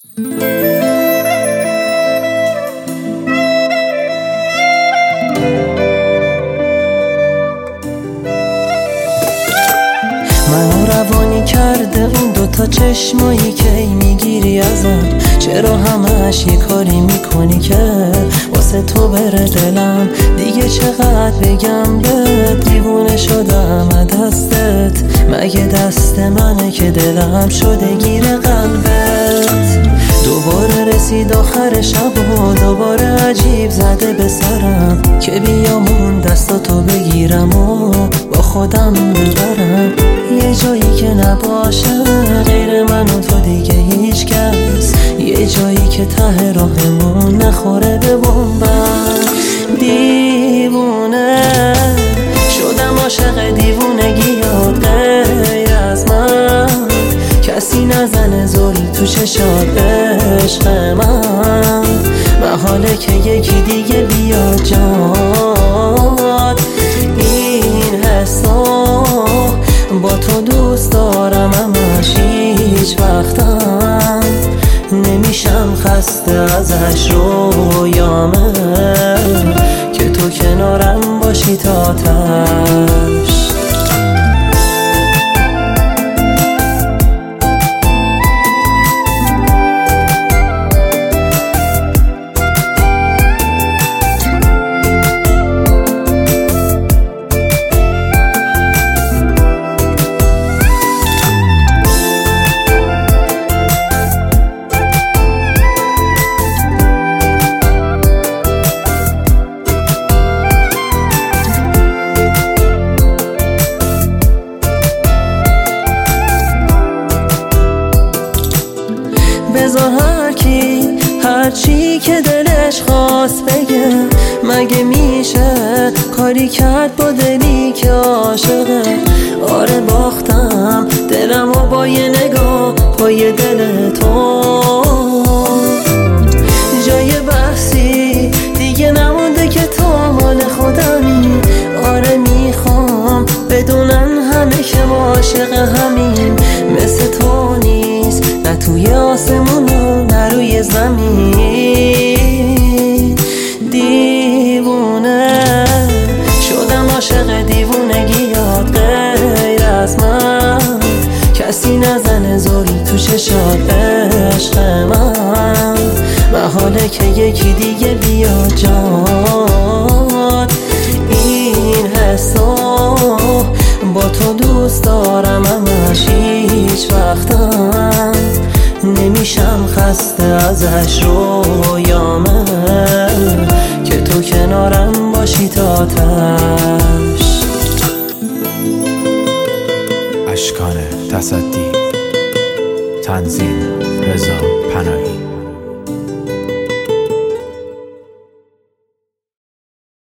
منو روانی کرده اون دوتا چشمایی که میگیری ازم. چرا همش یه کاری میکنی که واسه تو بره دلم؟ دیگه چقدر بگم بهت دیوونه شدم از دستت. مگه دست منه که دلم شده گیر قلبت؟ دوباره رسید آخر شب و دوباره عجیب زده به سرم که بیام اون دستاتو بگیرم و با خودم ببرم یه جایی که نباشه غیر من و تو دیگه هیچ کس، یه جایی که ته راهمون نخوره به بمبست. دیوونه شدم عاشق دیوونگیات، غیر از من کسی نزنه زل تو چشات عشق من. محاله که یکی دیگه بیاد جات. این حسا با تو دوست دارم همش، هیچ وقتم نمیشم خسته ازش. رویامه که تو کنارم باشی تا تش. بذار هر چی که دلش خواست بگه. مگه میشه کاری کرد با دلی که عاشقه؟ آره باختم دلم و با یه نگاه پای دل تو. جای بحثی دیگه نمونده که تو مال خودمی. آره میخوام بدونن همه که ما عاشق همین. مثل تو نیست نه توی آسمون و نه روی زمین. دیوونه شدم عاشق دیوونگیات، غیر از من کسی نزنه زل تو چشات عشق من. محاله که یکی دیگه بیاد جات. این حسا با تو دوست دارم همش، هیچ وقتم نمیشم خسته ازش. رویامه که تو کنارم باشی تا تش. اشکان تصدی، تنظیم رضا پناهی.